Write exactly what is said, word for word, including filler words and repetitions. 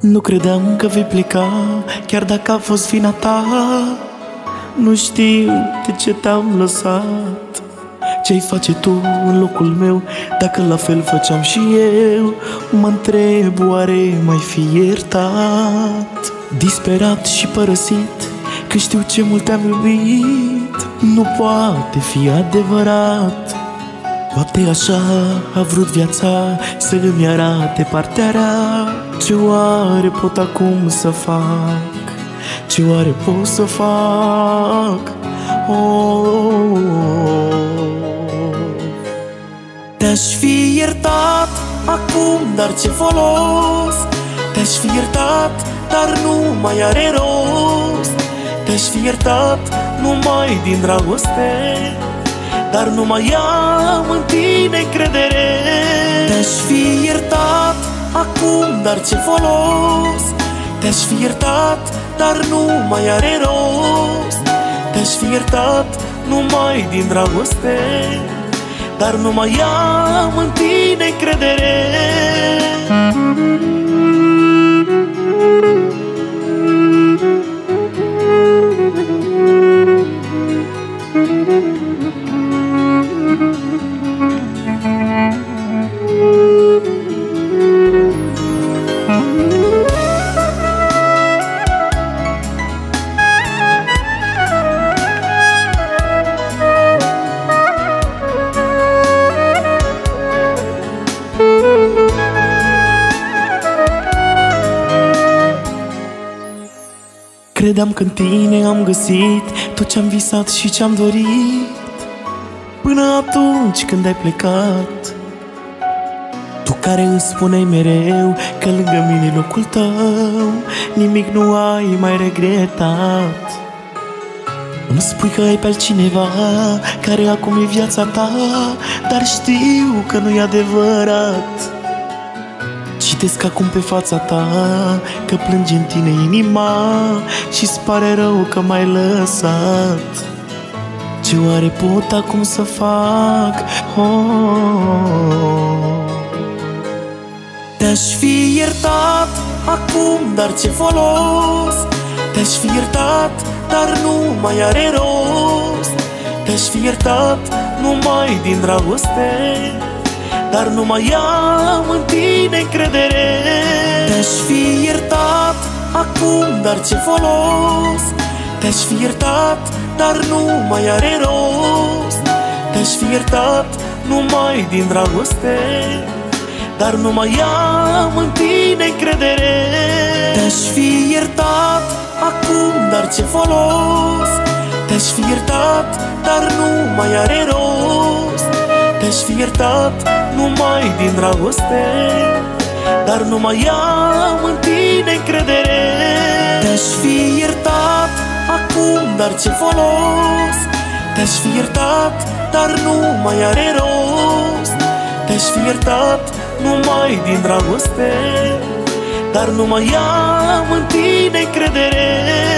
Nu credeam că vei pleca, chiar dacă a fost vina ta. Nu știu de ce te-am lăsat. Ce-ai face tu în locul meu, dacă la fel făceam și eu? Mă întreb, oare mai fi iertat? Disperat și părăsit, că știu ce mult te-am iubit. Nu poate fi adevărat. Poate așa a vrut viața să îmi arate partea rea. Ce oare pot acum să fac? Ce oare pot să fac? Oh. Te-aș fi iertat acum, dar ce folos? Te-aș fi iertat, dar nu mai are rost. Te-aș fi iertat numai din dragoste, dar nu mai am în tine credere. Te-aș fi iertat acum, dar ce folos? Te-aș fi iertat, dar nu mai are rost. Te-aș fi iertat numai din dragoste, dar nu mai am în tine credere. Credeam că în tine am găsit tot ce-am visat și ce-am dorit, până atunci când ai plecat. Tu care îmi spuneai mereu că lângă mine locul tău, nimic nu ai mai regretat. Îmi spui că ai pe altcineva care acum e viața ta, dar știu că nu e adevărat. Citesc acum pe fața ta că plânge în tine inima și-ți pare rău că m-ai lăsat. Ce oare pot acum să fac? Oh. Te-aș fi iertat acum, dar ce folos? Te-aș fi iertat, dar nu mai are rost. Te-aș fi iertat numai din dragoste, dar nu mai am în tine credere. Te-aș fi iertat acum, dar ce folos? Te-aș fi iertat, dar nu mai are rost. Te-aș fi iertat numai din dragoste, dar nu mai am în tine credere. Te-aș fi iertat acum, dar ce folos? Te-aș fi iertat, dar nu mai are rost. Te-aș fi iertat numai din dragoste, dar nu mai am în tine credere. Te-aș fi iertat acum, dar ce folos? Te-aș fi iertat, dar nu mai are rost. Te-aș fi iertat numai din dragoste, dar nu mai am în tine credere.